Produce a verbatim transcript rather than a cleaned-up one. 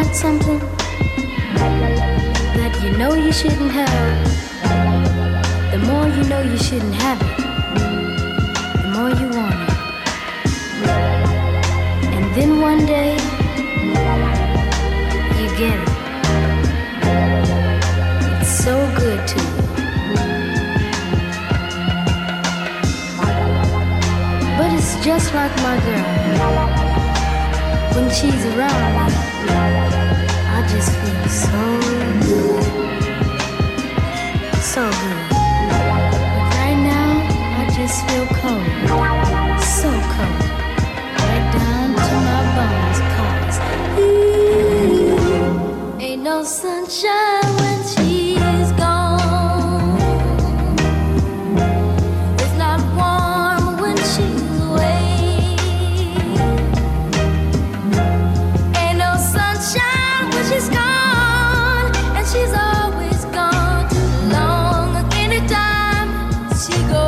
want something that you know you shouldn't have, the more you know you shouldn't have it, the more you want it. And then one day, you get it. It's so good to you. But it's just like my girl. When she's around, I just feel so good. So good. But right now, I just feel cold. So cold. Right down to my bones. Cause ooh, ain't no sunshine when she's gone. It's not warm when she's away. Ain't no sunshine when she's gone, and she's always gone too long. Anytime she goes